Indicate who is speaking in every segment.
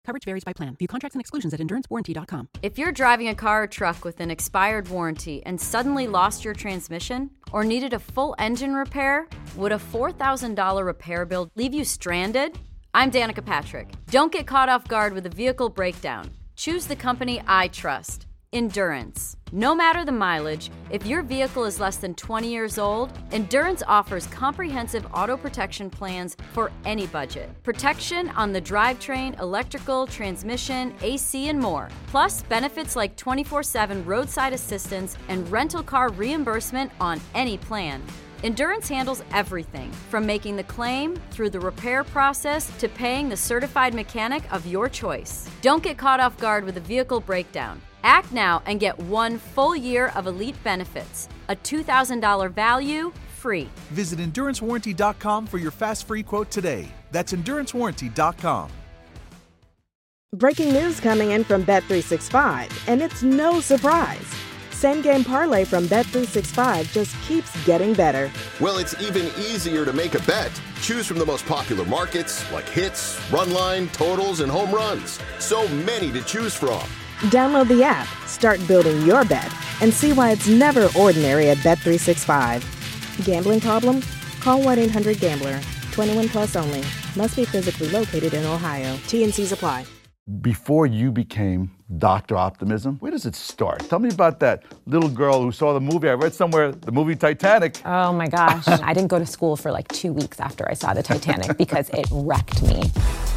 Speaker 1: Coverage varies by plan. View contracts and exclusions at endurancewarranty.com.
Speaker 2: If you're driving a car or truck with an expired warranty and suddenly lost your transmission or needed a full engine repair, would a $4,000 repair bill leave you stranded? I'm Danica Patrick. Don't get caught off guard with a vehicle breakdown. Choose the company I trust. Endurance. No matter the mileage, if your vehicle is less than 20 years old, Endurance offers comprehensive auto protection plans for any budget. Protection on the drivetrain, electrical, transmission, AC, and more. Plus, benefits like 24/7 roadside assistance and rental car reimbursement on any plan. Endurance handles everything, from making the claim through the repair process to paying the certified mechanic of your choice. Don't get caught off guard with a vehicle breakdown. Act now and get 1 full year of elite benefits. A $2,000 value, free.
Speaker 3: Visit EnduranceWarranty.com for your fast free quote today. That's EnduranceWarranty.com.
Speaker 4: Breaking news coming in from Bet365, and it's no surprise. Same Game Parlay from Bet365 just keeps getting better.
Speaker 5: Well, it's even easier to make a bet. Choose from the most popular markets like hits, run line, totals, and home runs. So many to choose from.
Speaker 4: Download the app, start building your bet, and see why it's never ordinary at Bet365. Gambling problem? Call 1-800-GAMBLER. 21 plus only. Must be physically located in Ohio. T&Cs apply.
Speaker 6: Before you became Dr. Optimism, where does it start? Tell me about that little girl who saw the movie. I read somewhere the movie Titanic.
Speaker 7: Oh my gosh. I didn't go to school for like 2 weeks after I saw the Titanic because it wrecked me.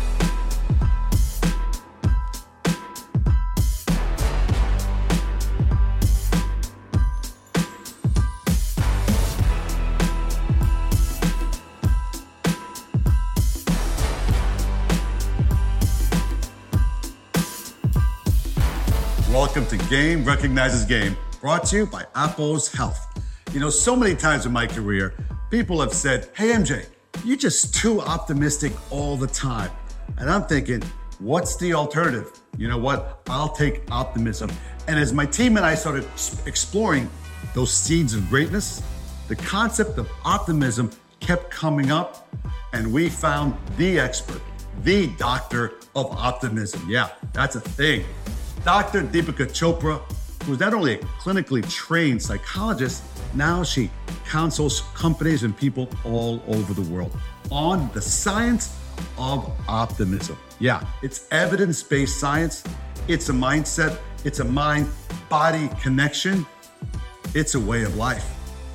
Speaker 8: Welcome to Game Recognizes Game, brought to you by Apples Health. You know, so many times in my career, people have said, hey MJ, you're just too optimistic all the time. And I'm thinking, what's the alternative? You know what? I'll take optimism. And as my team and I started exploring those seeds of greatness, the concept of optimism kept coming up, and we found the expert, the doctor of optimism. Yeah, that's a thing. Dr. Deepika Chopra, who's not only a clinically trained psychologist, now she counsels companies and people all over the world on the science of optimism. Yeah, it's evidence-based science. It's a mindset. It's a mind-body connection. It's a way of life.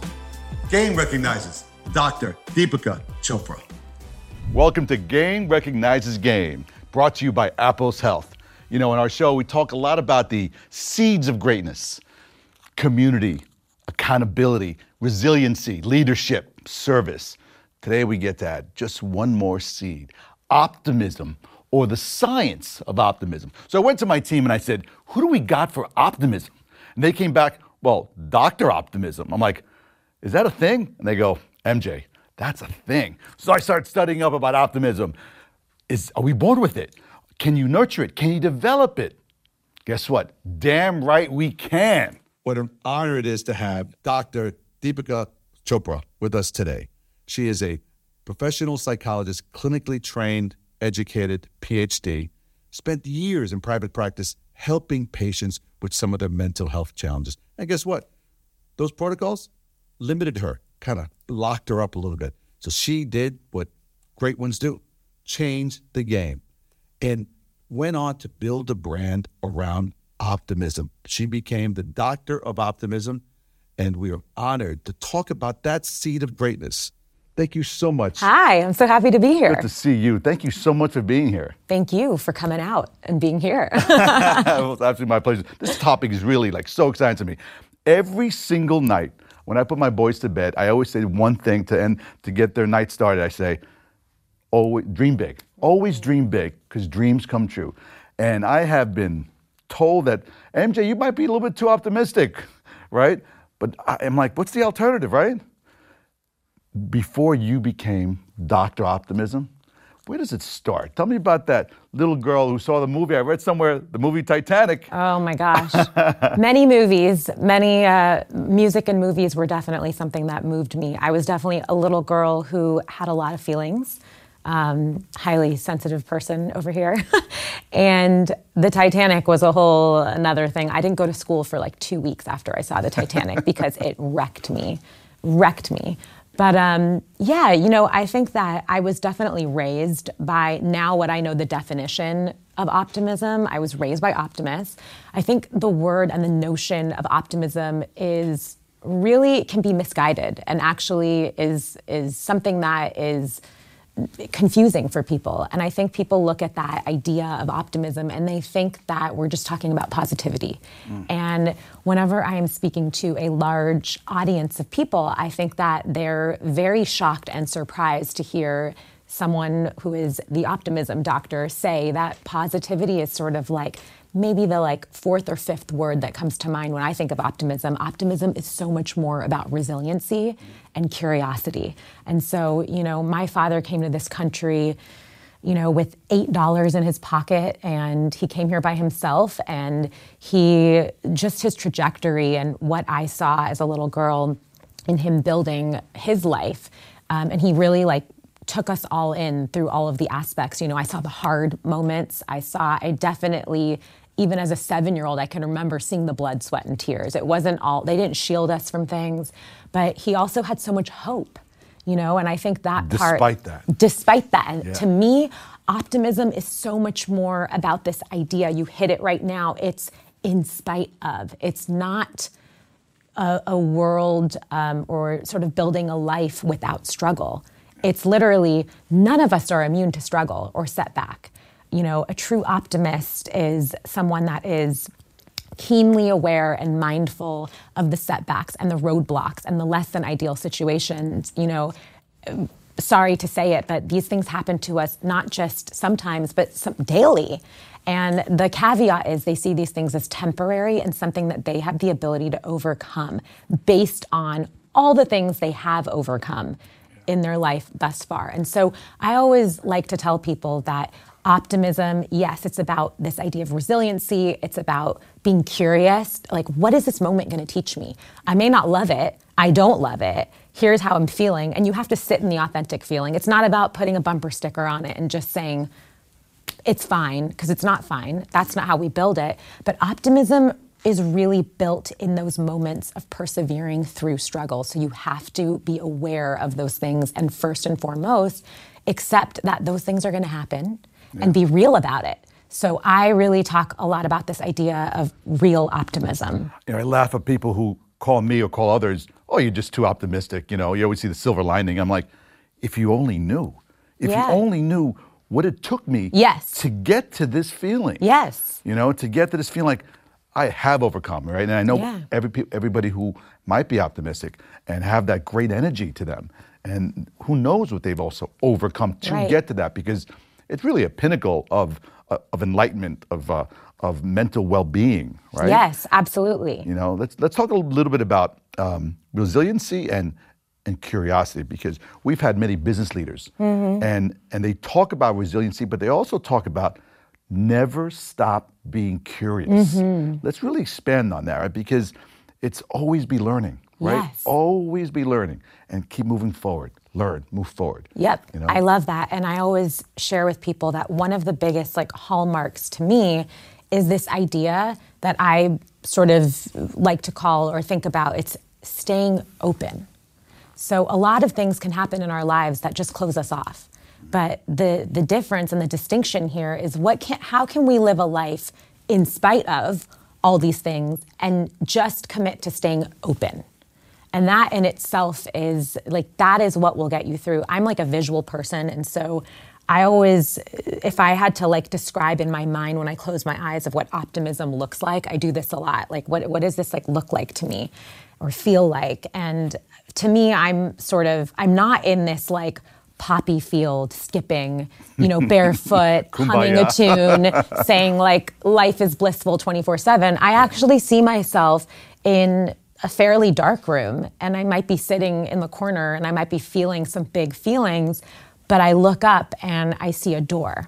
Speaker 8: Game recognizes Dr. Deepika Chopra.
Speaker 6: Welcome to Game Recognizes Game, brought to you by Apples Health. You know, in our show, we talk a lot about the seeds of greatness: community, accountability, resiliency, leadership, service. Today, we get to add just one more seed: optimism, or the science of optimism. So I went to my team and I said, who do we got for optimism? And they came back, well, Dr. Optimism. I'm like, is that a thing? And they go, MJ, that's a thing. So I started studying up about optimism. Are we born with it? Can you nurture it? Can you develop it? Guess what? Damn right we can.
Speaker 9: What an honor it is to have Dr. Deepika Chopra with us today. She is a professional psychologist, clinically trained, educated, PhD, spent years in private practice helping patients with some of their mental health challenges. And guess what? Those protocols limited her, kind of locked her up a little bit. So she did what great ones do, change the game, and went on to build a brand around optimism. She became the Doctor of Optimism, and we are honored to talk about that seed of greatness. Thank you so much.
Speaker 7: Hi, I'm so happy to be here.
Speaker 6: Good to see you. Thank you so much for being here.
Speaker 7: Thank you for coming out and being here.
Speaker 6: Well, it's absolutely my pleasure. This topic is really so exciting to me. Every single night when I put my boys to bed, I always say one thing to get their night started. I say, always dream big. Always dream big, because dreams come true. And I have been told that, MJ, you might be a little bit too optimistic, right? But I'm like, what's the alternative, right? Before you became Dr. Optimism, where does it start? Tell me about that little girl who saw the movie. I read somewhere the movie Titanic.
Speaker 7: Oh my gosh. Many movies, music and movies were definitely something that moved me. I was definitely a little girl who had a lot of feelings. highly sensitive person over here. And the Titanic was a whole another thing. I didn't go to school for like 2 weeks after I saw the Titanic because it wrecked me. But I think that I was definitely raised by now what I know the definition of optimism. I was raised by optimists. I think the word and the notion of optimism is really can be misguided and actually is something that is confusing for people. And I think people look at that idea of optimism and they think that we're just talking about positivity. And whenever I am speaking to a large audience of people, I think that they're very shocked and surprised to hear someone who is the optimism doctor say that positivity is sort of like maybe the fourth or fifth word that comes to mind when I think of optimism. Optimism is so much more about resiliency and curiosity. And so, my father came to this country, with $8 in his pocket, and he came here by himself, and his trajectory and what I saw as a little girl in him building his life, and he really took us all in through all of the aspects. I saw the hard moments. I definitely, even as a 7-year-old, I can remember seeing the blood, sweat, and tears. It wasn't they didn't shield us from things, but he also had so much hope, and I think that Despite that, and to me, optimism is so much more about this idea. You hit it right now. It's in spite of. It's not a world or sort of building a life without struggle. It's literally none of us are immune to struggle or setback. A true optimist is someone that is keenly aware and mindful of the setbacks and the roadblocks and the less than ideal situations. Sorry to say it, but these things happen to us not just sometimes, but daily. And the caveat is they see these things as temporary and something that they have the ability to overcome based on all the things they have overcome in their life thus far. And so I always like to tell people that optimism, yes, it's about this idea of resiliency. It's about being curious. What is this moment going to teach me? I may not love it. I don't love it. Here's how I'm feeling. And you have to sit in the authentic feeling. It's not about putting a bumper sticker on it and just saying, it's fine, because it's not fine. That's not how we build it. But optimism is really built in those moments of persevering through struggle. So you have to be aware of those things and first and foremost, accept that those things are going to happen and be real about it. So I really talk a lot about this idea of real optimism.
Speaker 6: I laugh at people who call me or call others, oh, you're just too optimistic. You always see the silver lining. I'm like, if you only knew. If you only knew what it took me to get to this feeling.
Speaker 7: Yes.
Speaker 6: To get to this feeling like, I have overcome, right? And I know everybody who might be optimistic and have that great energy to them. And who knows what they've also overcome to get to that, because it's really a pinnacle of enlightenment, of mental well-being, right?
Speaker 7: Yes, absolutely.
Speaker 6: Let's talk a little bit about resiliency and curiosity, because we've had many business leaders and they talk about resiliency, but they also talk about never stop being curious. Let's really expand on that, right? Because it's always be learning, right?
Speaker 7: Yes.
Speaker 6: Always be learning and keep moving forward. Learn, move forward.
Speaker 7: Yep, I love that. And I always share with people that one of the biggest hallmarks to me is this idea that I sort of like to call or think about, it's staying open. So a lot of things can happen in our lives that just close us off. But the difference and the distinction here is how can we live a life in spite of all these things and just commit to staying open? And that in itself is that is what will get you through. I'm a visual person. And so I always, if I had to describe in my mind when I close my eyes of what optimism looks like, I do this a lot. What does this look like to me or feel like? And to me, I'm not in this poppy field, skipping, barefoot, humming a tune, saying life is blissful 24/7. I actually see myself in a fairly dark room, and I might be sitting in the corner and I might be feeling some big feelings, but I look up and I see a door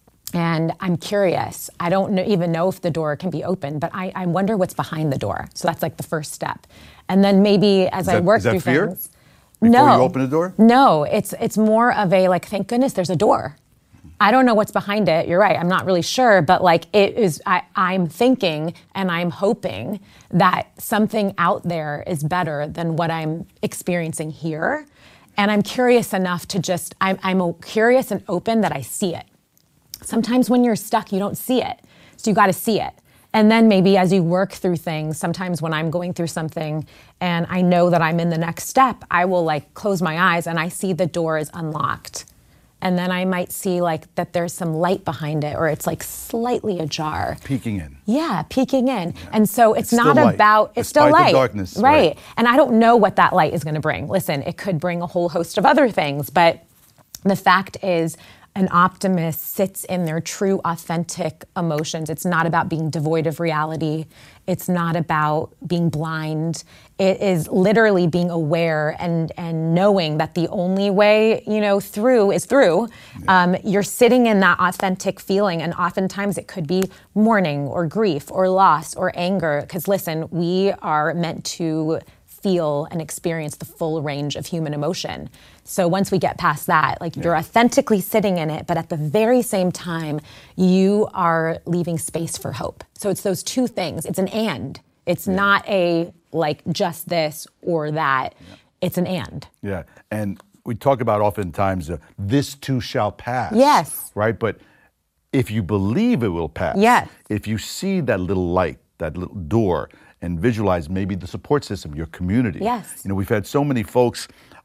Speaker 7: and I'm curious. I don't even know if the door can be open, but I wonder what's behind the door. So that's the first step. And then maybe as I work through
Speaker 6: fear?
Speaker 7: things,
Speaker 6: before you open the door?
Speaker 7: No, it's more of a like, thank goodness there's a door. I don't know what's behind it. You're right. I'm not really sure, but like it is, I'm thinking and I'm hoping that something out there is better than what I'm experiencing here. And I'm curious enough to just, I'm curious and open that I see it. Sometimes when you're stuck, you don't see it. So you got to see it. And then maybe as you work through things, sometimes when I'm going through something and I know that I'm in the next step, I will like close my eyes and I see the door is unlocked. And then I might see like that there's some light behind it or it's like slightly ajar.
Speaker 6: Peeking in.
Speaker 7: Yeah, peeking in. Yeah. And so it's not
Speaker 6: still
Speaker 7: about, it's
Speaker 6: Despite
Speaker 7: still light.
Speaker 6: The darkness.
Speaker 7: Right. And I don't know what that light is going to bring. Listen, it could bring a whole host of other things, but the fact is an optimist sits in their true, authentic emotions. It's not about being devoid of reality. It's not about being blind. It is literally being aware and knowing that the only way, through is through. Yeah. You're sitting in that authentic feeling, and oftentimes it could be mourning or grief or loss or anger. Because listen, we are meant to feel and experience the full range of human emotion. So once we get past that, like you're authentically sitting in it, but at the very same time, you are leaving space for hope. So it's those two things. It's an and. It's not a like just this or that. Yeah. It's an and.
Speaker 6: Yeah, and we talk about oftentimes this too shall pass.
Speaker 7: Yes.
Speaker 6: Right, but if you believe it will pass.
Speaker 7: Yes.
Speaker 6: If you see that little light, that little door, and visualize maybe the support system, your community.
Speaker 7: Yes.
Speaker 6: We've had so many folks,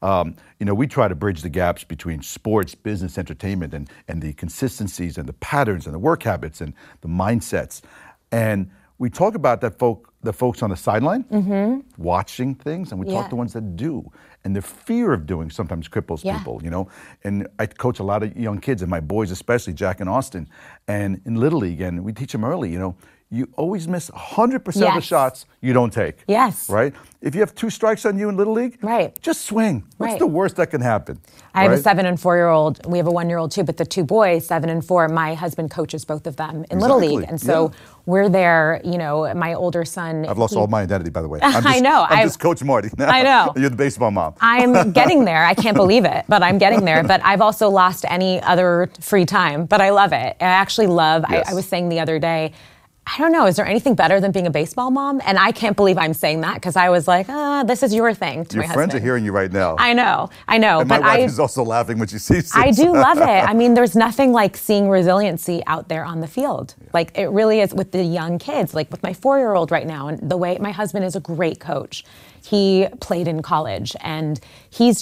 Speaker 6: we try to bridge the gaps between sports, business, entertainment, and the consistencies and the patterns and the work habits and the mindsets. And we talk about the folks on the sideline watching things, and we talk to the ones that do. And the fear of doing sometimes cripples people, And I coach a lot of young kids, and my boys especially, Jack and Austin, and in Little League, and we teach them early, you always miss 100% of the shots you don't take.
Speaker 7: Yes.
Speaker 6: Right? If you have 2 strikes on you in Little League, just swing. What's the worst that can happen?
Speaker 7: I have a 7 and 4-year-old. We have a 1-year-old too, but the 2 boys, 7 and 4, my husband coaches both of them in Little League. And so we're there, my older son.
Speaker 6: I've lost all my identity, by the way.
Speaker 7: I know.
Speaker 6: I'm just Coach Marty now.
Speaker 7: I know.
Speaker 6: You're the baseball mom.
Speaker 7: I'm getting there. I can't believe it, but I'm getting there. But I've also lost any other free time, but I love it. I actually love, I was saying the other day, I don't know, is there anything better than being a baseball mom? And I can't believe I'm saying that because I was like, this is your thing to
Speaker 6: your
Speaker 7: my husband.
Speaker 6: Your friends are hearing you right now.
Speaker 7: I know.
Speaker 6: And my wife is also laughing when she sees this.
Speaker 7: I do love it. I mean, there's nothing like seeing resiliency out there on the field. Yeah. Like it really is with the young kids, like with my 4-year-old right now. And the way my husband is a great coach. He played in college and he's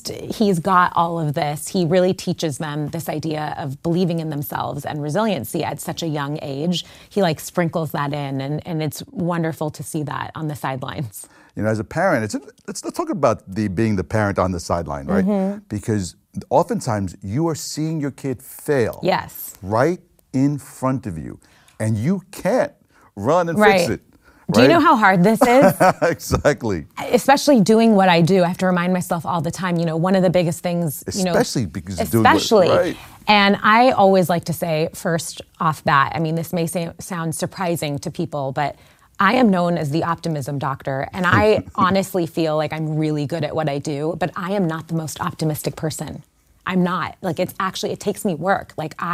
Speaker 7: got all of this. He really teaches them this idea of believing in themselves and resiliency at such a young age. He sprinkles that in and it's wonderful to see that on the sidelines.
Speaker 6: As a parent, let's talk about being the parent on the sideline, right? Because oftentimes you are seeing your kid fail.
Speaker 7: Yes.
Speaker 6: Right in front of you and you can't run and fix it.
Speaker 7: Do you know how hard this is?
Speaker 6: Exactly.
Speaker 7: Especially doing what I do, I have to remind myself all the time, one of the biggest things,
Speaker 6: especially because of doing it, right.
Speaker 7: And I always like to say first off bat, this may sound surprising to people, but I am known as the optimism doctor. And I honestly feel like I'm really good at what I do, but I am not the most optimistic person. I'm not. It takes me work.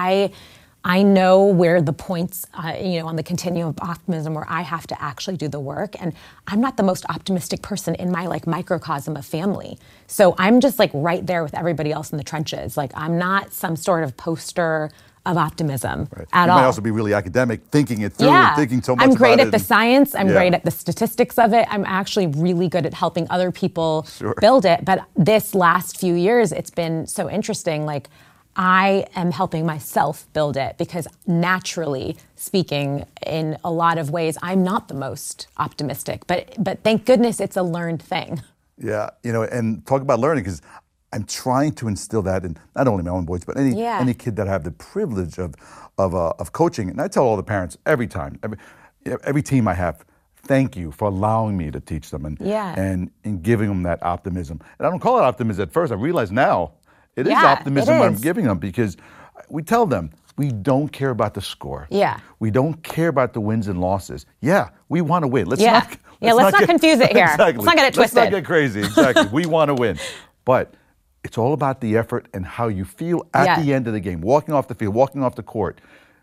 Speaker 7: I know where the points, on the continuum of optimism where I have to actually do the work. And I'm not the most optimistic person in my microcosm of family. So I'm just right there with everybody else in the trenches. I'm not some sort of poster of optimism at all.
Speaker 6: You might also be really academic, thinking it through and thinking so much about it.
Speaker 7: I'm great at the science. I'm great at the statistics of it. I'm actually really good at helping other people build it. But this last few years, it's been so interesting. I am helping myself build it because naturally speaking, in a lot of ways, I'm not the most optimistic, but thank goodness it's a learned thing.
Speaker 6: Yeah, and talk about learning because I'm trying to instill that in not only my own boys, but any kid that I have the privilege of coaching. And I tell all the parents every time, every team I have, thank you for allowing me to teach them and giving them that optimism. And I don't call it optimism at first. I realize now, it is optimism what I'm giving them because we tell them we don't care about the score.
Speaker 7: Yeah.
Speaker 6: We don't care about the wins and losses. Yeah, we want to win.
Speaker 7: Yeah, let's not confuse it here.
Speaker 6: Exactly.
Speaker 7: Let's not get it twisted.
Speaker 6: Let's not get crazy. Exactly. We want to win. But it's all about the effort and how you feel at the end of the game, walking off the field, walking off the court.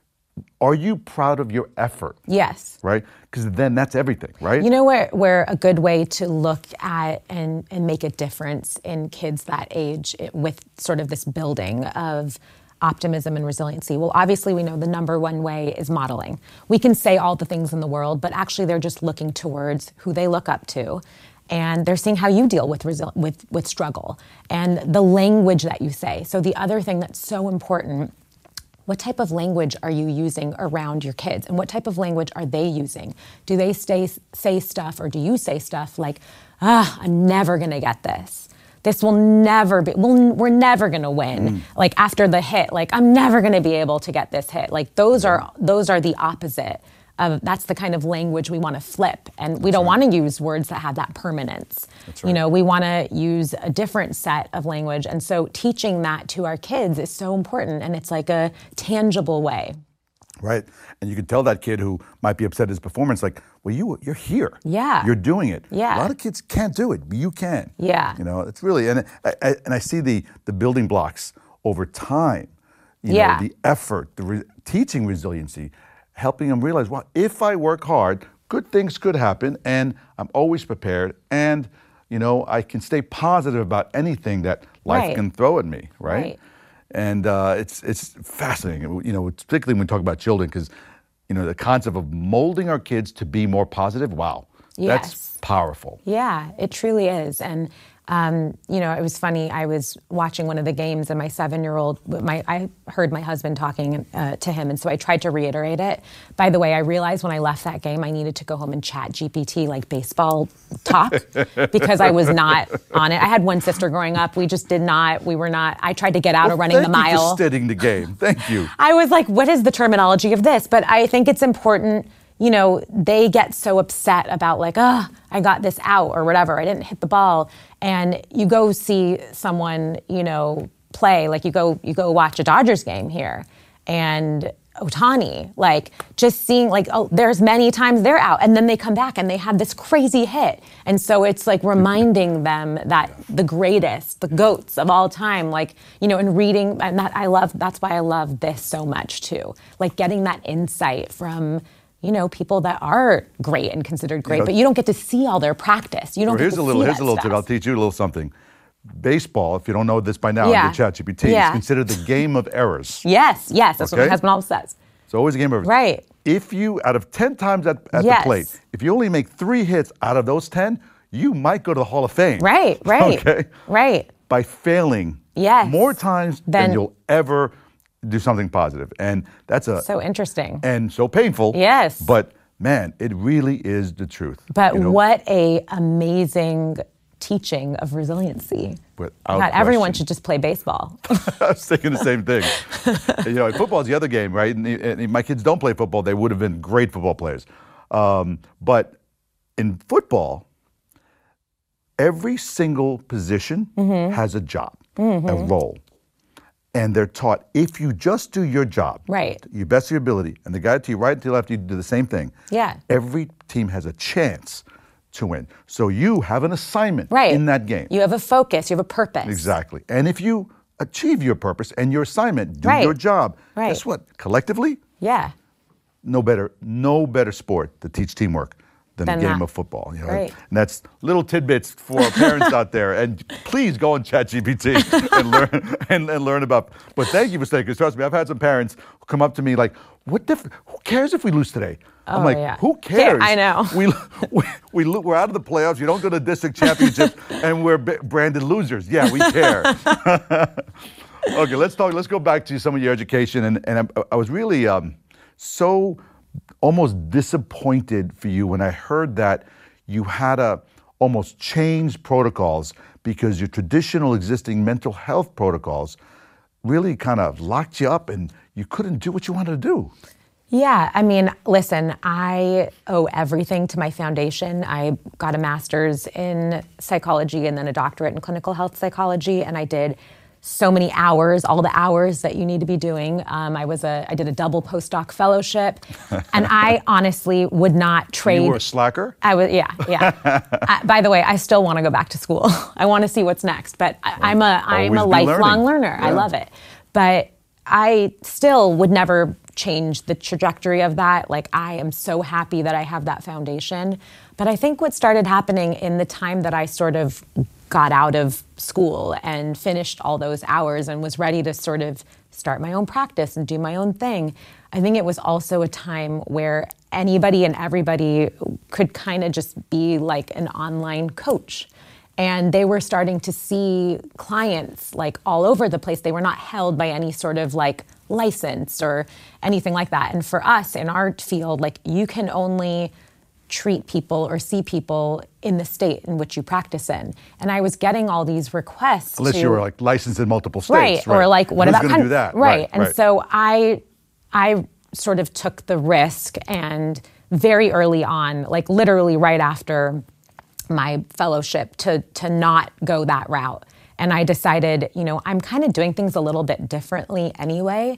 Speaker 6: Are you proud of your effort?
Speaker 7: Yes.
Speaker 6: Right? Because then that's everything, right?
Speaker 7: You know where a good way to look at and make a difference in kids that age with sort of this building of optimism and resiliency? Well, obviously we know the number one way is modeling. We can say all the things in the world, but actually they're just looking towards who they look up to. And they're seeing how you deal with struggle and the language that you say. So the other thing that's so important, what type of language are you using around your kids? And what type of language are they using? Do they say stuff, or do you say stuff like, I'm never gonna get this. This will never be, we're never gonna win. Like after the hit, like I'm never gonna be able to get this hit. Like those are the opposite. That's the kind of language we want to flip. And we don't want to use words that have that permanence. That's right. You know, we want to use a different set of language. And so teaching that to our kids is so important. And it's like a tangible way.
Speaker 6: Right. And you can tell that kid who might be upset at his performance, like, well, you're here.
Speaker 7: Yeah.
Speaker 6: You're doing it.
Speaker 7: Yeah.
Speaker 6: A lot of kids can't do it, but you can.
Speaker 7: Yeah.
Speaker 6: You know, it's really, and I see the building blocks over time. You know, the effort, teaching resiliency, helping them realize, well, if I work hard, good things could happen, and I'm always prepared, and, you know, I can stay positive about anything that life can throw at me, right? And it's fascinating, you know, particularly when we talk about children, because, you know, the concept of molding our kids to be more positive, wow, that's powerful. Yeah,
Speaker 7: it truly is. And you know, it was funny. I was watching one of the games, and my 7-year-old, I heard my husband talking to him, and so I tried to reiterate it. By the way, I realized when I left that game, I needed to go home and chat GPT like baseball talk because I was not on it. I had one sister growing up. We were not. I tried to get out of running the mile.
Speaker 6: Thank you for studying the game. Thank you.
Speaker 7: I was like, what is the terminology of this? But I think it's important. You know, they get so upset about like, I got this out or whatever. I didn't hit the ball. And you go see someone, you know, play, like you go watch a Dodgers game here, and Ohtani, like just seeing like, there's many times they're out, and then they come back and they have this crazy hit. And so it's like reminding them that the greatest, the GOATs of all time, like, you know, and reading, and that's why I love this so much too. Like getting that insight from, you know, people that are great and considered great, but you don't get to see all their practice. You don't get to see that
Speaker 6: Here's a little tip. I'll teach you a little something. Baseball, if you don't know this by now, on your ChatGPT, is considered the game of errors.
Speaker 7: Yes, that's what my husband always says.
Speaker 6: It's always a game of errors.
Speaker 7: Right.
Speaker 6: If you, out of 10 times at the plate, if you only make 3 hits out of those 10, you might go to the Hall of Fame.
Speaker 7: Right.
Speaker 6: Okay?
Speaker 7: Right.
Speaker 6: By failing more times than you'll ever do something positive. And that's so
Speaker 7: interesting.
Speaker 6: And so painful.
Speaker 7: Yes.
Speaker 6: But man, it really is the truth.
Speaker 7: But what a amazing teaching of resiliency. Not everyone should just play baseball.
Speaker 6: I was thinking the same thing. You know, football's the other game, right? And my kids don't play football. They would have been great football players. But in football, every single position has a job, a role. And they're taught, if you just do your job, your best of your ability, and the guy to your right and to your left, you do the same thing. Every team has a chance to win. So you have an assignment in that game.
Speaker 7: You have a focus, you have a purpose.
Speaker 6: Exactly. And if you achieve your purpose and your assignment, do your job, guess what? Collectively, no better sport to teach teamwork than the game of football. You know? And that's little tidbits for our parents out there. And please go on ChatGPT and learn about. But thank you for saying, because trust me, I've had some parents who come up to me like, who cares if we lose today? I'm like, who cares?
Speaker 7: I know.
Speaker 6: We're out of the playoffs. You don't go to district championships, and we're branded losers. Yeah, we care. Okay, let's go back to some of your education. And I was really so almost disappointed for you when I heard that you had to almost change protocols because your traditional existing mental health protocols really kind of locked you up and you couldn't do what you wanted to do.
Speaker 7: Yeah, I mean, listen, I owe everything to my foundation. I got a master's in psychology and then a doctorate in clinical health psychology, and I did so many hours, all the hours that you need to be doing. I did a double postdoc fellowship, and I honestly would not trade.
Speaker 6: You were a slacker?
Speaker 7: I was, yeah. By the way, I still want to go back to school. I want to see what's next, but I'm a lifelong learner. Yeah. I love it. But I still would never change the trajectory of that. Like, I am so happy that I have that foundation. But I think what started happening in the time that I sort of got out of school and finished all those hours and was ready to sort of start my own practice and do my own thing, I think it was also a time where anybody and everybody could kind of just be like an online coach. And they were starting to see clients like all over the place. They were not held by any sort of like license or anything like that. And for us in our field, like, you can only treat people or see people in the state in which you practice in. And I was getting all these requests.
Speaker 6: Unless you were like licensed in multiple
Speaker 7: Right.
Speaker 6: states.
Speaker 7: Or like, what
Speaker 6: Who's
Speaker 7: about
Speaker 6: going to do that?
Speaker 7: Right. And so I sort of took the risk, and very early on, like literally right after my fellowship, to not go that route. And I decided, I'm kind of doing things a little bit differently anyway.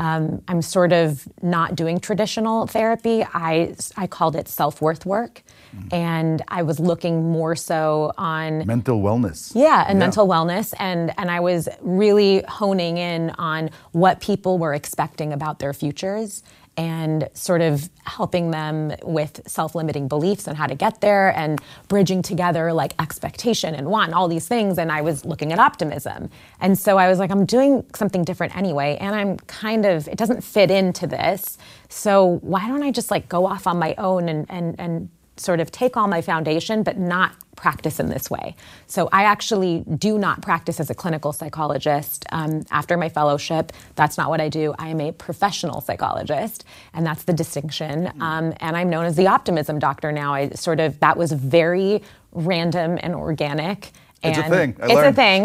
Speaker 7: I'm sort of not doing traditional therapy. I called it self-worth work. And I was looking more so on
Speaker 6: mental wellness.
Speaker 7: Yeah, and mental wellness. And I was really honing in on what people were expecting about their futures, and sort of helping them with self-limiting beliefs and how to get there, and bridging together like expectation and want, all these things. And I was looking at optimism. And so I was like, I'm doing something different anyway, and I'm kind of, it doesn't fit into this. So why don't I just like go off on my own and sort of take all my foundation, but not practice in this way. So I actually do not practice as a clinical psychologist after my fellowship. That's not what I do. I am a professional psychologist, and that's the distinction. And I'm known as the optimism doctor now. That was very random and organic.
Speaker 6: It's a thing.
Speaker 7: It's a thing.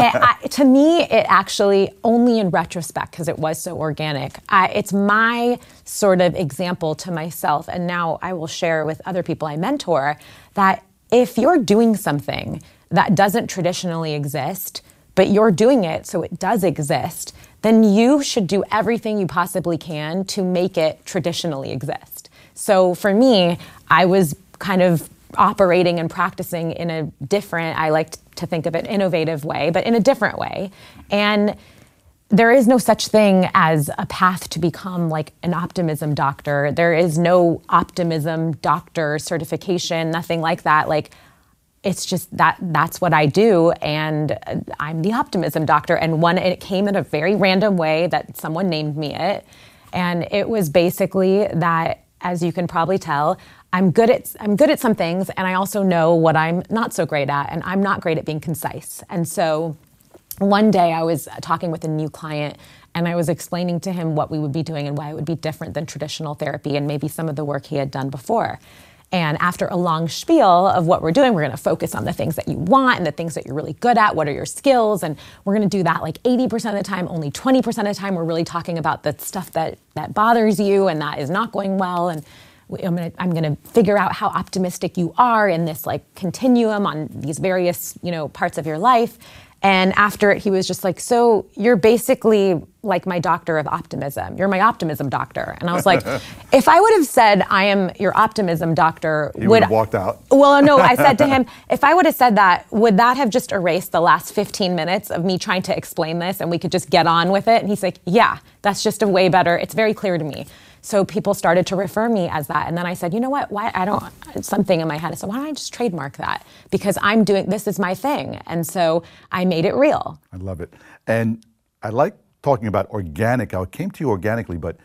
Speaker 7: To me, it actually, only in retrospect, because it was so organic, it's my sort of example to myself, and now I will share with other people I mentor, that if you're doing something that doesn't traditionally exist, but you're doing it so it does exist, then you should do everything you possibly can to make it traditionally exist. So for me, I was kind of operating and practicing in a different, I like to think of it, innovative way, but in a different way. And there is no such thing as a path to become like an optimism doctor. There is no optimism doctor certification, nothing like that. Like, it's just that's what I do, and I'm the optimism doctor. And it came in a very random way that someone named me it. And it was basically that, as you can probably tell, I'm good at some things, and I also know what I'm not so great at, and I'm not great at being concise. And so one day I was talking with a new client, and I was explaining to him what we would be doing and why it would be different than traditional therapy and maybe some of the work he had done before. And after a long spiel of what we're doing, we're going to focus on the things that you want and the things that you're really good at. What are your skills? And we're going to do that like 80% of the time. Only 20% of the time we're really talking about the stuff that bothers you and that is not going well. And I'm going to figure out how optimistic you are in this like continuum on these various, parts of your life. And after it, he was just like, so you're basically like my doctor of optimism. You're my optimism doctor. And I was like, if I would have said I am your optimism doctor,
Speaker 6: he would have walked out.
Speaker 7: Well, no, I said to him, if I would have said that, would that have just erased the last 15 minutes of me trying to explain this and we could just get on with it? And he's like, yeah, that's just a way better. It's very clear to me. So people started to refer me as that. And then I said, you know what, something in my head. I said, why don't I just trademark that? Because this is my thing. And so I made it real.
Speaker 6: I love it. And I like talking about organic. How it came to you organically, but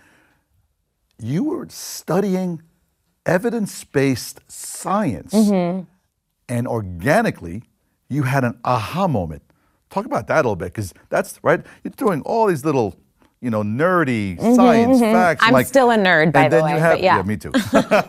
Speaker 6: you were studying evidence-based science. Mm-hmm. And organically, you had an aha moment. Talk about that a little bit, because that's, right, you're doing all these little nerdy science facts.
Speaker 7: I'm still a nerd, by the way.
Speaker 6: Yeah, me too.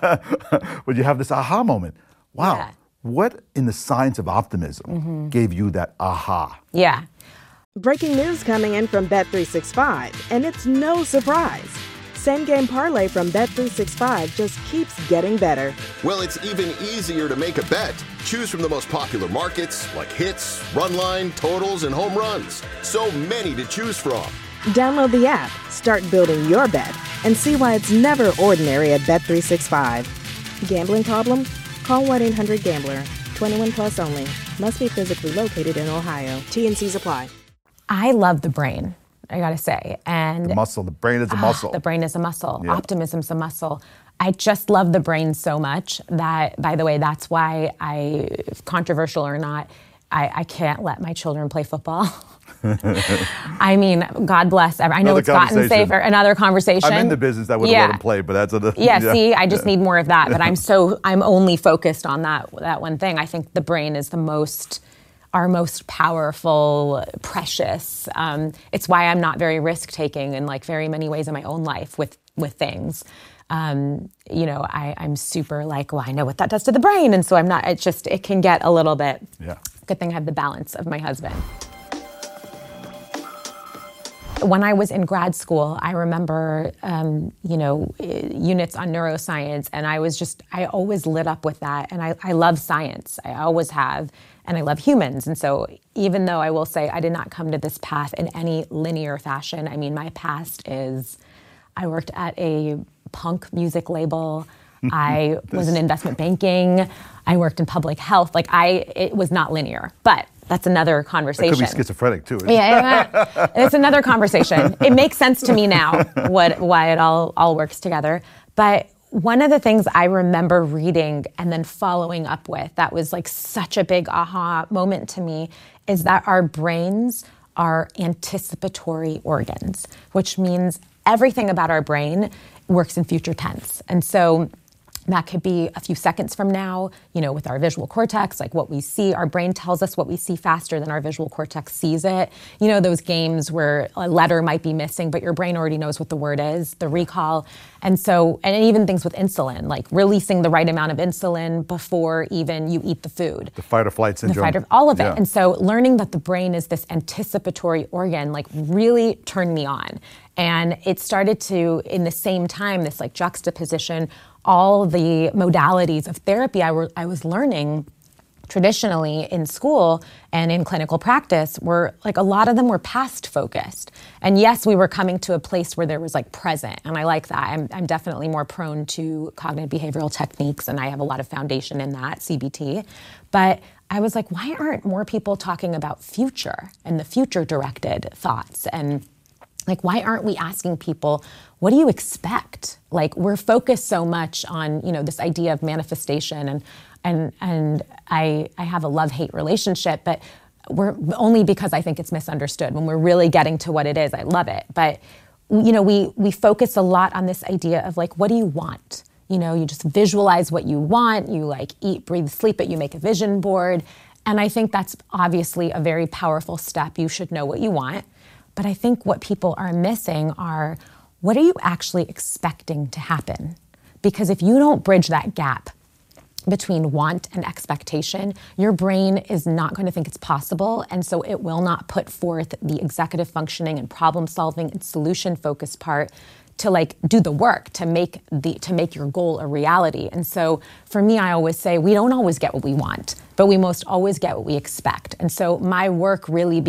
Speaker 6: But you have this aha moment. Wow. Yeah. What in the science of optimism gave you that aha?
Speaker 7: Yeah.
Speaker 4: Breaking news coming in from Bet365, and it's no surprise. Same Game Parlay from Bet365 just keeps getting better.
Speaker 5: Well, it's even easier to make a bet. Choose from the most popular markets like hits, run line, totals, and home runs. So many to choose from.
Speaker 4: Download the app, start building your bet, and see why it's never ordinary at Bet365. Gambling problem? Call 1-800-GAMBLER. 21 plus only. Must be physically located in Ohio. T&Cs apply.
Speaker 7: I love the brain, I gotta say. And
Speaker 6: The brain is a muscle.
Speaker 7: The brain is a muscle.
Speaker 6: Yeah.
Speaker 7: Optimism's a muscle. I just love the brain so much that, by the way, that's why controversial or not, I can't let my children play football. I mean, God bless. I know it's gotten safer. Another conversation.
Speaker 6: I'm in the business. I would have let them play, but that's another.
Speaker 7: See, I just need more of that. But I'm only focused on that one thing. I think the brain is our most powerful, precious. It's why I'm not very risk-taking in like very many ways in my own life with things. I'm super like, well, I know what that does to the brain. And so I'm not, it can get a little bit.
Speaker 6: Yeah.
Speaker 7: Good thing I have the balance of my husband. When I was in grad school, I remember, units on neuroscience, and I always lit up with that. And I love science. I always have. And I love humans. And so even though I will say I did not come to this path in any linear fashion, I mean, my past is I worked at a punk music label. I was in investment banking. I worked in public health. It was not linear, but that's another conversation.
Speaker 6: It could be schizophrenic too.
Speaker 7: It's another conversation. It makes sense to me now why it all works together. But one of the things I remember reading and then following up with that was like such a big aha moment to me is that our brains are anticipatory organs, which means everything about our brain works in future tense. And so that could be a few seconds from now, with our visual cortex, like what we see. Our brain tells us what we see faster than our visual cortex sees it. Those games where a letter might be missing, but your brain already knows what the word is, the recall. And even things with insulin, like releasing the right amount of insulin before even you eat the food.
Speaker 6: The fight or flight syndrome.
Speaker 7: All of it. And so learning that the brain is this anticipatory organ, like really turned me on. And it started to, in the same time, this like juxtaposition, all the modalities of therapy I was learning traditionally in school and in clinical practice were like a lot of them were past focused. And yes, we were coming to a place where there was like present, and I like that. I'm definitely more prone to cognitive behavioral techniques, and I have a lot of foundation in that, CBT. But I was like, why aren't more people talking about future and the future directed thoughts? And like, why aren't we asking people, what do you expect? Like, we're focused so much on, this idea of manifestation, and I have a love-hate relationship, but we're only because I think it's misunderstood. When we're really getting to what it is, I love it. But, we focus a lot on this idea of like, what do you want? You just visualize what you want. You like eat, breathe, sleep it. You make a vision board. And I think that's obviously a very powerful step. You should know what you want. But I think what people are missing are, what are you actually expecting to happen? Because if you don't bridge that gap between want and expectation, your brain is not going to think it's possible. And so it will not put forth the executive functioning and problem solving and solution focused part to like do the work to make your goal a reality. And so for me, I always say we don't always get what we want, but we most always get what we expect. And so my work really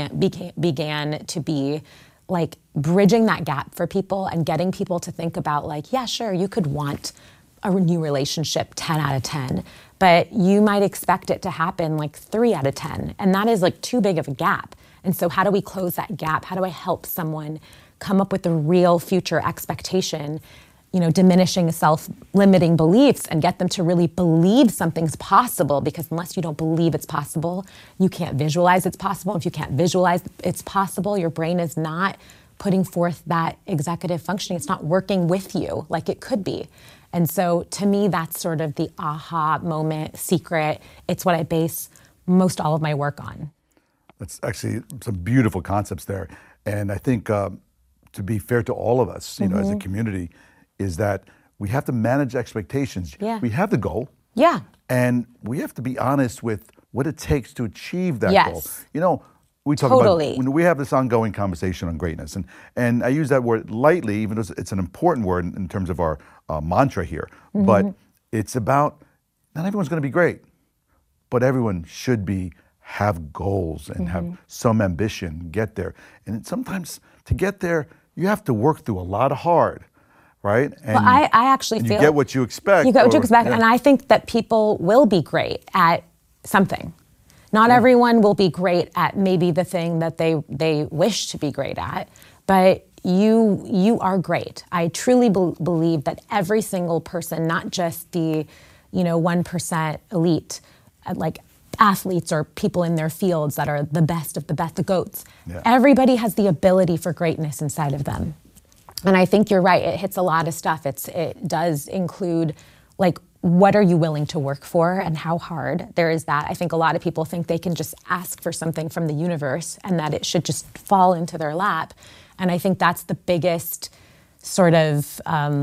Speaker 7: began to be like bridging that gap for people and getting people to think about like, yeah, sure, you could want a new relationship 10 out of 10, but you might expect it to happen like 3 out of 10. And that is like too big of a gap. And so how do we close that gap? How do I help someone come up with a real future expectation, diminishing self-limiting beliefs and get them to really believe something's possible? Because unless you don't believe it's possible, you can't visualize it's possible. If you can't visualize it's possible, your brain is not putting forth that executive functioning. It's not working with you like it could be. And so to me, that's sort of the aha moment secret. It's what I base most all of my work on.
Speaker 6: That's actually some beautiful concepts there. And I think to be fair to all of us, as a community, is that we have to manage expectations.
Speaker 7: Yeah.
Speaker 6: We have the goal.
Speaker 7: Yeah.
Speaker 6: And we have to be honest with what it takes to achieve that
Speaker 7: Yes.
Speaker 6: goal. we talk
Speaker 7: Totally.
Speaker 6: about, when we have this ongoing conversation on greatness, and I use that word lightly, even though it's an important word in terms of our mantra here, but it's about, not everyone's going to be great, but everyone should have goals and have some ambition, get there. And sometimes to get there, you have to work through a lot of hard, right? And,
Speaker 7: well, I actually
Speaker 6: and
Speaker 7: feel
Speaker 6: you get what you expect.
Speaker 7: You get what you expect,
Speaker 6: yeah.
Speaker 7: and I think that people will be great at something. Not everyone will be great at maybe the thing that they wish to be great at, but you are great. I truly believe that every single person, not just the 1% elite, like athletes or people in their fields that are the best of the best, the GOATs. Yeah. Everybody has the ability for greatness inside of them. And I think you're right, it hits a lot of stuff. It does include, like, what are you willing to work for and how hard? There is that. I think a lot of people think they can just ask for something from the universe and that it should just fall into their lap. And I think that's the biggest sort of,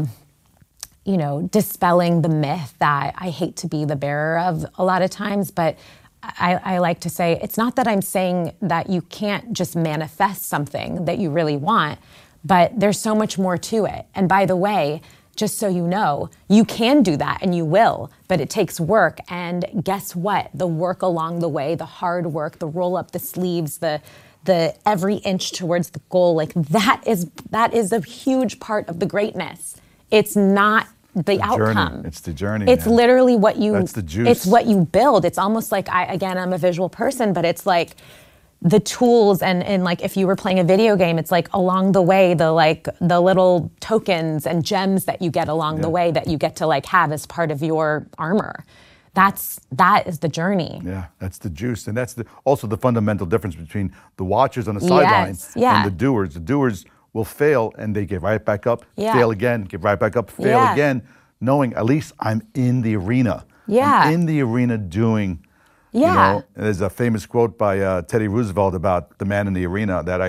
Speaker 7: dispelling the myth that I hate to be the bearer of a lot of times, but I like to say, it's not that I'm saying that you can't just manifest something that you really want, but there's so much more to it. And by the way, just so you know, you can do that and you will, but it takes work. And guess what? The work along the way, the hard work, the roll up the sleeves, the every inch towards the goal, like that is a huge part of the greatness. It's not the outcome.
Speaker 6: Journey. It's the journey.
Speaker 7: It's literally what you.
Speaker 6: That's the juice.
Speaker 7: It's what you build. It's almost like I'm a visual person, but it's like the tools and like if you were playing a video game, it's like along the way the little tokens and gems that you get along the way that you get to like have as part of your armor. That is the journey.
Speaker 6: Yeah, that's the juice, and that's also the fundamental difference between the watchers on the sideline and the doers. The doers will fail and they get right back up, fail again, get right back up, fail again, knowing at least I'm in the arena.
Speaker 7: Yeah.
Speaker 6: I'm in the arena doing, there's a famous quote by Teddy Roosevelt about the man in the arena that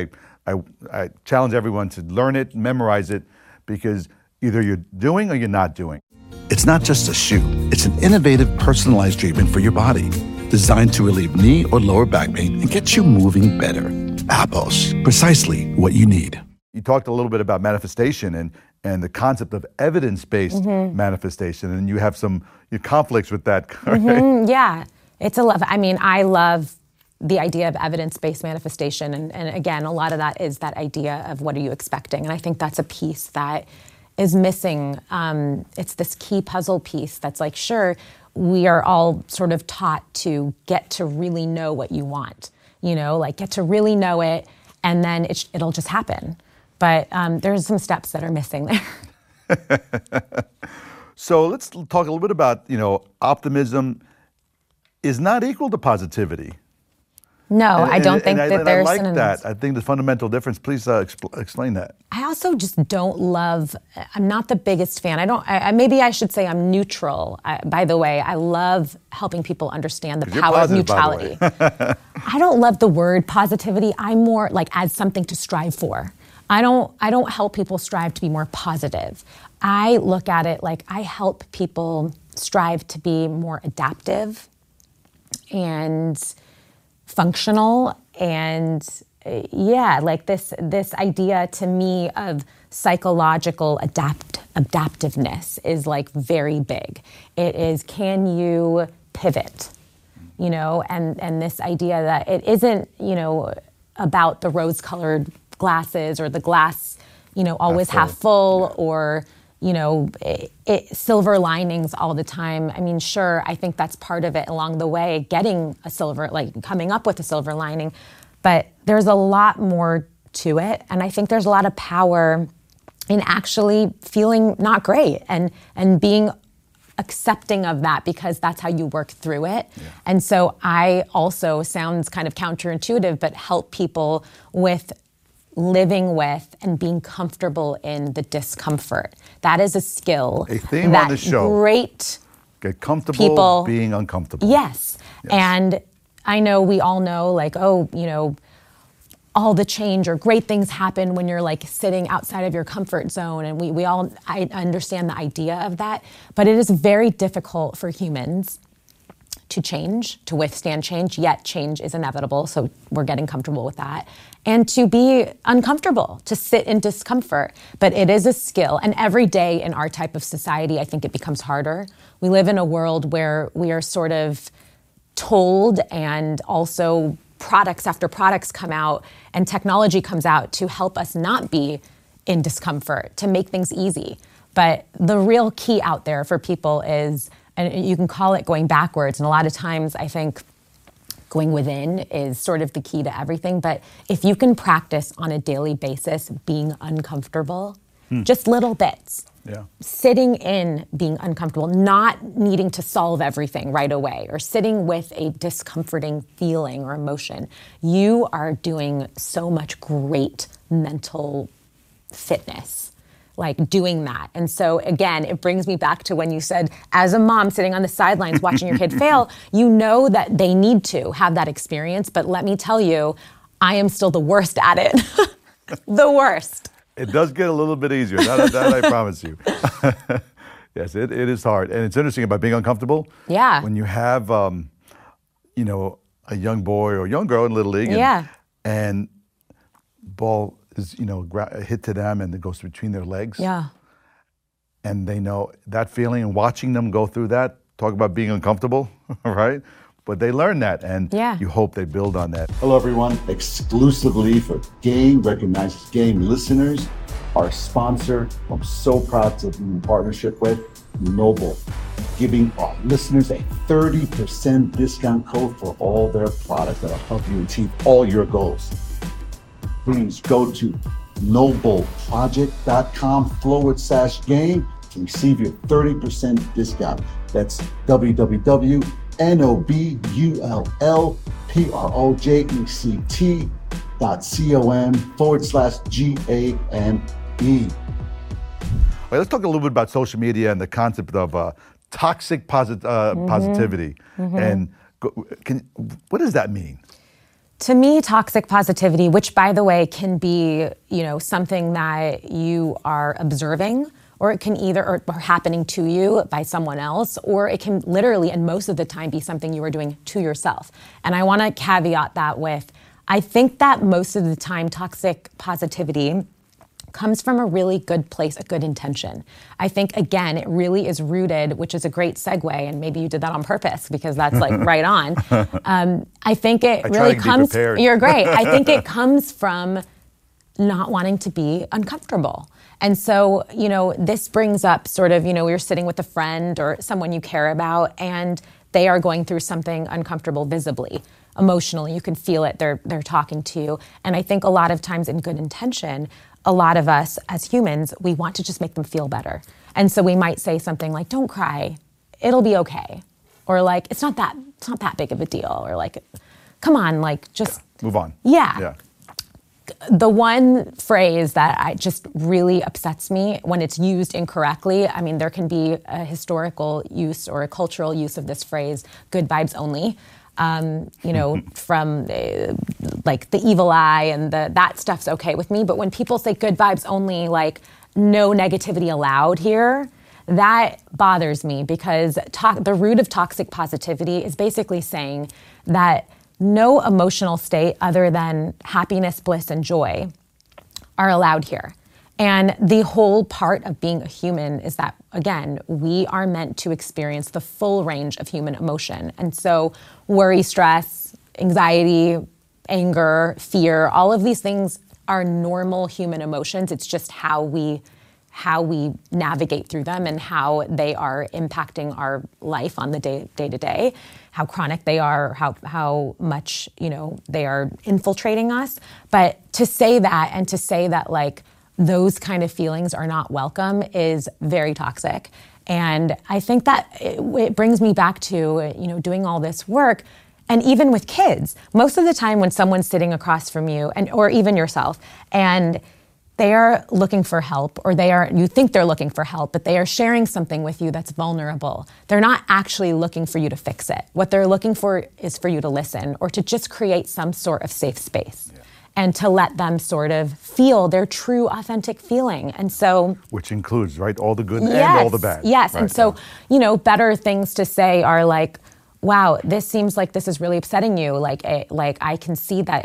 Speaker 6: I challenge everyone to learn it, memorize it, because either you're doing or you're not doing.
Speaker 9: It's not just a shoe. It's an innovative, personalized treatment for your body, designed to relieve knee or lower back pain and get you moving better. Apos, precisely what you need.
Speaker 6: You talked a little bit about manifestation and the concept of evidence-based manifestation, and you have some conflicts with that.
Speaker 7: Yeah, it's a love. I mean, I love the idea of evidence-based manifestation, and again, a lot of that is that idea of what are you expecting, and I think that's a piece that is missing. It's this key puzzle piece that's like, sure, we are all sort of taught to get to really know what you want, like get to really know it, and then it'll just happen. But there's some steps that are missing there.
Speaker 6: So let's talk a little bit about, optimism is not equal to positivity.
Speaker 7: No, I don't think that there's
Speaker 6: I like that. I think the fundamental difference, please explain that.
Speaker 7: I also just don't love, I'm not the biggest fan. Maybe I should say I'm neutral. By the way, I love helping people understand the power of neutrality. I don't love the word positivity. I'm more like as something to strive for. I don't help people strive to be more positive. I look at it like I help people strive to be more adaptive and functional, and like this idea to me of psychological adaptiveness is like very big. It is, can you pivot? And this idea that it isn't, about the rose-colored glasses or the glass, always half full or, silver linings all the time. I mean, sure, I think that's part of it along the way, coming up with a silver lining, but there's a lot more to it. And I think there's a lot of power in actually feeling not great and being accepting of that, because that's how you work through it. Yeah. And so I also, sounds kind of counterintuitive, but help people with living with and being comfortable in the discomfort. That is a skill.
Speaker 6: A theme on the show.
Speaker 7: Great
Speaker 6: Get comfortable
Speaker 7: people,
Speaker 6: being uncomfortable.
Speaker 7: Yes. And I know we all know, like, all the change or great things happen when you're like sitting outside of your comfort zone. And I understand the idea of that, but it is very difficult for humans to change, to withstand change, yet change is inevitable, so we're getting comfortable with that. And to be uncomfortable, to sit in discomfort. But it is a skill, and every day in our type of society, I think it becomes harder. We live in a world where we are sort of told, and also products after products come out, and technology comes out to help us not be in discomfort, to make things easy. But the real key out there for people is, and you can call it going backwards, and a lot of times I think going within is sort of the key to everything. But if you can practice on a daily basis being uncomfortable, just little bits, sitting in being uncomfortable, not needing to solve everything right away, or sitting with a discomforting feeling or emotion, you are doing so much great mental fitness, like doing that. And so again, it brings me back to when you said, as a mom sitting on the sidelines watching your kid fail, you know that they need to have that experience. But let me tell you, I am still the worst at it. The worst.
Speaker 6: It does get a little bit easier, that I promise you. Yes, it is hard. And it's interesting about being uncomfortable.
Speaker 7: Yeah.
Speaker 6: When you have, a young boy or young girl in Little League, and ball is, hit to them and it goes between their legs.
Speaker 7: Yeah.
Speaker 6: And they know that feeling, and watching them go through that, talk about being uncomfortable, right? But they learn that, and you hope they build on that.
Speaker 10: Hello, everyone. Exclusively for Game Recognizes Game listeners, our sponsor, who I'm so proud to be in partnership with, Noble, giving our listeners a 30% discount code for all their products that will help you achieve all your goals. Please go to nobleproject.com/game to receive your 30% discount. That's www.nobleproject.com/GAME.
Speaker 6: Right, let's talk a little bit about social media and the concept of toxic positivity. And what does that mean?
Speaker 7: To me, toxic positivity, which by the way can be, something that you are observing, or it can or happening to you by someone else, or it can literally, and most of the time, be something you are doing to yourself. And I want to caveat that with, I think that most of the time, toxic positivity comes from a really good place, a good intention. I think, again, it really is rooted, which is a great segue, and maybe you did that on purpose because that's like right on. I think it really comes, you're great. I think it comes from not wanting to be uncomfortable. And so, this brings up sort of, you're sitting with a friend or someone you care about, and they are going through something uncomfortable visibly, emotionally. You can feel it. They're talking to you. And I think a lot of times in good intention, a lot of us as humans, we want to just make them feel better. And so we might say something like, don't cry, it'll be okay. Or like, it's not that big of a deal. Or like, come on, like just
Speaker 6: move on.
Speaker 7: Yeah. The one phrase that just really upsets me when it's used incorrectly, I mean, there can be a historical use or a cultural use of this phrase, good vibes only. From like the evil eye and that stuff's okay with me. But when people say good vibes only, like no negativity allowed here, that bothers me because the root of toxic positivity is basically saying that no emotional state other than happiness, bliss, and joy are allowed here. And the whole part of being a human is that, again, we are meant to experience the full range of human emotion. And so worry, stress, anxiety, anger, fear, all of these things are normal human emotions. It's just how we navigate through them and how they are impacting our life on the day to day, how chronic they are, how much, they are infiltrating us. But to say that like, those kind of feelings are not welcome is very toxic. And I think that it brings me back to, doing all this work. And even with kids, most of the time when someone's sitting across from you or even yourself, and they are looking for help, or you think they're looking for help, but they are sharing something with you that's vulnerable. They're not actually looking for you to fix it. What they're looking for is for you to listen or to just create some sort of safe space. And to let them sort of feel their true, authentic feeling. And so... Which
Speaker 6: includes, right, all the good and all the bad.
Speaker 7: Yes,
Speaker 6: right,
Speaker 7: and so, better things to say are like, wow, this seems like this is really upsetting you. Like I can see that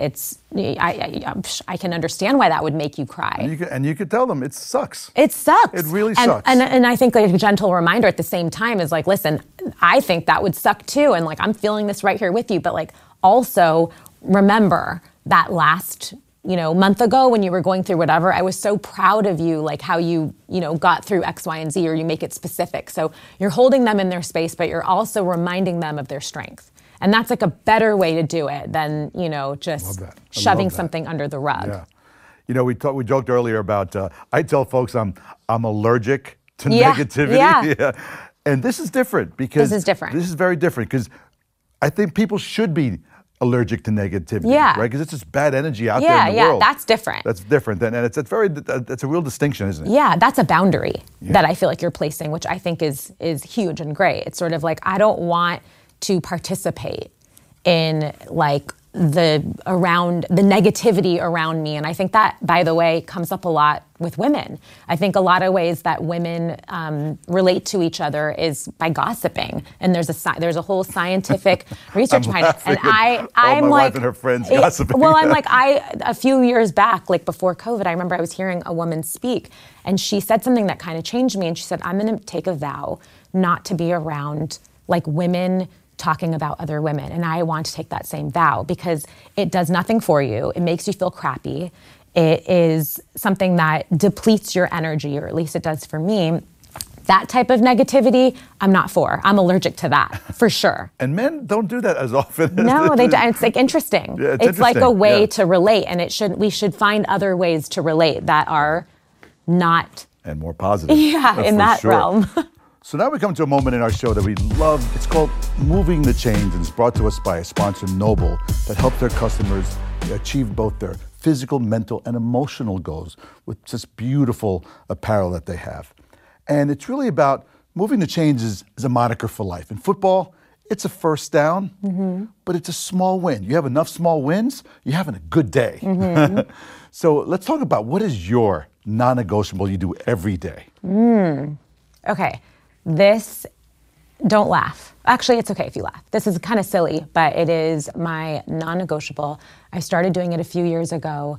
Speaker 7: I can understand why that would make you cry.
Speaker 6: And you could tell them it sucks.
Speaker 7: It sucks.
Speaker 6: It really sucks.
Speaker 7: And I think like a gentle reminder at the same time is like, listen, I think that would suck too. And like, I'm feeling this right here with you. But like, also remember that last month ago when you were going through whatever, I was so proud of you, like how you got through X, Y, and Z, or you make it specific. So you're holding them in their space, but you're also reminding them of their strength. And that's like a better way to do it than, just shoving something under the rug.
Speaker 6: Yeah. We joked earlier about, I tell folks I'm allergic to negativity.
Speaker 7: Yeah.
Speaker 6: And this is different because
Speaker 7: this is very different
Speaker 6: because I think people should be allergic to negativity, right? Because it's just bad energy out there in the world.
Speaker 7: Yeah, that's different.
Speaker 6: That's different, and it's a real distinction, isn't it?
Speaker 7: Yeah, that's a boundary that I feel like you're placing, which I think is huge and great. It's sort of like, I don't want to participate in like the negativity around me. And I think that, by the way, comes up a lot with women. I think a lot of ways that women relate to each other is by gossiping. And there's a whole scientific research behind it. And I'm
Speaker 6: my
Speaker 7: like,
Speaker 6: wife and her friends gossiping.
Speaker 7: Well, I'm like, a few years back, like before COVID, I remember I was hearing a woman speak, and she said something that kind of changed me. And she said, I'm going to take a vow not to be around like women talking about other women. And I want to take that same vow because it does nothing for you. It makes you feel crappy. It is something that depletes your energy, or at least it does for me. That type of negativity, I'm not for. I'm allergic to that, for sure.
Speaker 6: And men don't do that as often.
Speaker 7: No, they don't. It's like interesting.
Speaker 6: Yeah,
Speaker 7: it's like a way to relate, and we should find other ways to relate that are not...
Speaker 6: And more positive.
Speaker 7: Yeah, in that realm.
Speaker 6: So now we come to a moment in our show that we love. It's called Moving the Chains, and it's brought to us by a sponsor, Noble, that helps their customers achieve both their physical, mental, and emotional goals with just beautiful apparel that they have. And it's really about moving the chains is a moniker for life. In football, it's a first down, but it's a small win. You have enough small wins, you're having a good day. So let's talk about what is your non-negotiable you do every day?
Speaker 7: Okay. Don't laugh. Actually, it's okay if you laugh. This is kind of silly, but it is my non-negotiable. I started doing it a few years ago.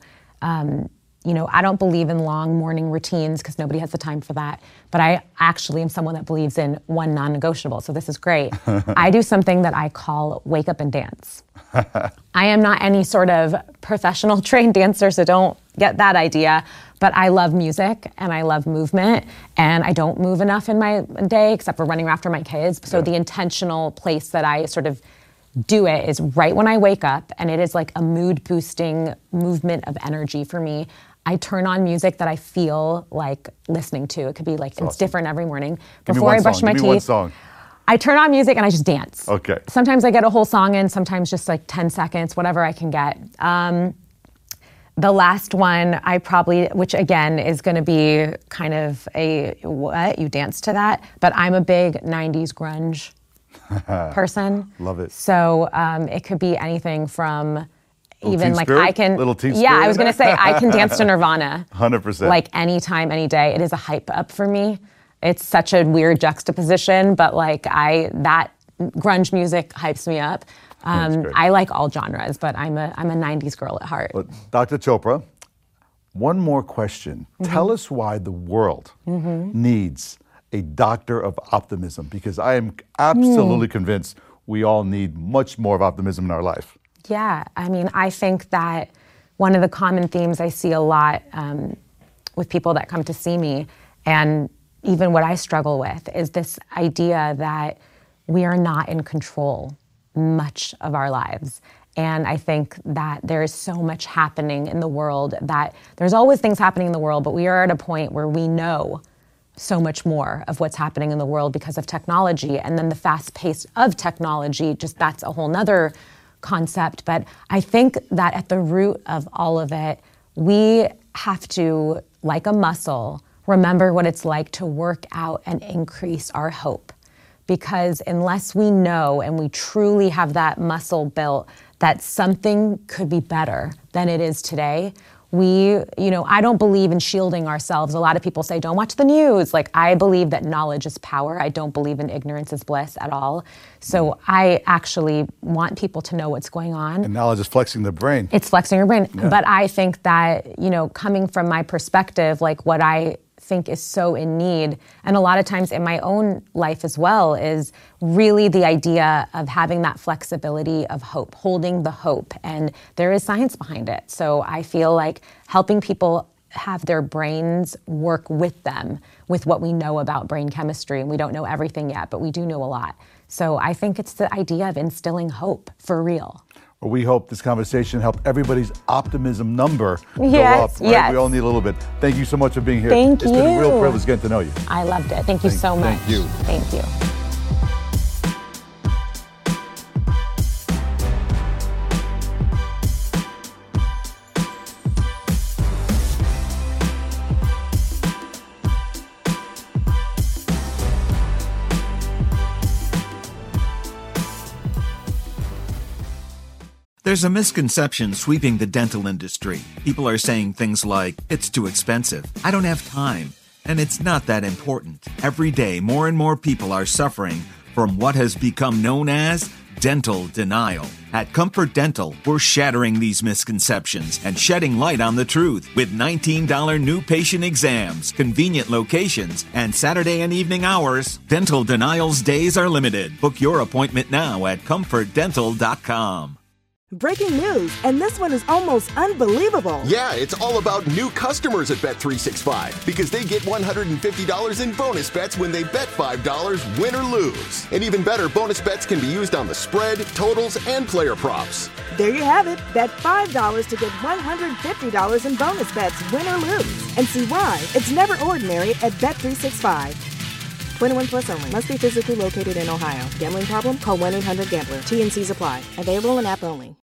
Speaker 7: I don't believe in long morning routines because nobody has the time for that. But I actually am someone that believes in one non-negotiable, so this is great. I do something that I call wake up and dance. I am not any sort of professional trained dancer, so don't get that idea. But I love music and I love movement, and I don't move enough in my day except for running after my kids. So the intentional place that I sort of do it is right when I wake up, and it is like a mood boosting movement of energy for me. I turn on music that I feel like listening to. It could be like, it's different every morning. Before I brush my teeth.
Speaker 6: Give me one song.
Speaker 7: I turn on music and I just dance.
Speaker 6: Okay.
Speaker 7: Sometimes I get a whole song in, sometimes just like 10 seconds, whatever I can get. The last one which again is gonna be kind of you dance to that, but I'm a big 90s grunge person.
Speaker 6: Love it.
Speaker 7: So it could be anything from even like
Speaker 6: Spirit?
Speaker 7: I can,
Speaker 6: Little Teen
Speaker 7: yeah,
Speaker 6: Spirit
Speaker 7: I was gonna say I can dance to Nirvana.
Speaker 6: 100%.
Speaker 7: Like anytime, any day. It is a hype up for me. It's such a weird juxtaposition, but like that grunge music hypes me up. I like all genres, but I'm a 90s girl at heart.
Speaker 6: But Dr. Chopra, one more question. Tell us why the world needs a doctor of optimism, because I am absolutely convinced we all need much more of optimism in our life.
Speaker 7: Yeah, I mean, I think that one of the common themes I see a lot with people that come to see me, and even what I struggle with, is this idea that we are not in control much of our lives. And I think that there is so much happening in the world, that there's always things happening in the world, but we are at a point where we know so much more of what's happening in the world because of technology. And then the fast pace of technology, just that's a whole nother concept. But I think that at the root of all of it, we have to, like a muscle, remember what it's like to work out and increase our hope. Because unless we know and we truly have that muscle built that something could be better than it is today, I don't believe in shielding ourselves. A lot of people say, don't watch the news. Like, I believe that knowledge is power. I don't believe in ignorance is bliss at all. So I actually want people to know what's going on.
Speaker 6: And knowledge is flexing the brain.
Speaker 7: It's flexing your brain.
Speaker 6: Yeah.
Speaker 7: But I think that, coming from my perspective, like what I think is so in need, and a lot of times in my own life as well, is really the idea of having that flexibility of hope, holding the hope. And there is science behind it. So I feel like helping people have their brains work with them, with what we know about brain chemistry. And we don't know everything yet, but we do know a lot. So I think it's the idea of instilling hope for real.
Speaker 6: Well, we hope this conversation helped everybody's optimism number go
Speaker 7: Yes,
Speaker 6: up. Right?
Speaker 7: yes.
Speaker 6: We all need a little bit. Thank you so much for being here.
Speaker 7: Thank
Speaker 6: It's
Speaker 7: you.
Speaker 6: been a real privilege getting to know you.
Speaker 7: I loved it. Thank you so much.
Speaker 6: Thank you.
Speaker 7: Thank you.
Speaker 11: There's a misconception sweeping the dental industry. People are saying things like, it's too expensive, I don't have time, and it's not that important. Every day, more and more people are suffering from what has become known as dental denial. At Comfort Dental, we're shattering these misconceptions and shedding light on the truth with $19 new patient exams, convenient locations, and Saturday and evening hours. Dental denials days are limited. Book your appointment now at comfortdental.com.
Speaker 12: Breaking news, and this one is almost unbelievable.
Speaker 5: Yeah, it's all about new customers at Bet365 because they get $150 in bonus bets when they bet $5, win or lose. And even better, bonus bets can be used on the spread, totals, and player props.
Speaker 12: There you have it. Bet $5 to get $150 in bonus bets, win or lose. And see why it's never ordinary at Bet365. 21 plus only. Must be physically located in Ohio. Gambling problem? Call 1-800-GAMBLER. T&Cs apply. Available in app only.